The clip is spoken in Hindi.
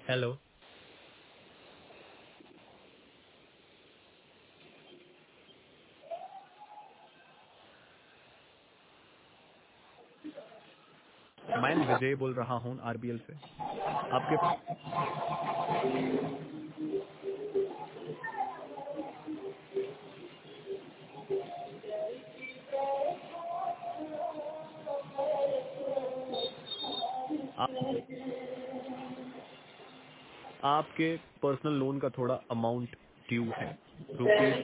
हेलो। मैं विजय बोल रहा हूँ आरबीएल से। आपके आ, आपके पर्सनल लोन का थोड़ा अमाउंट ड्यू है, रुपीज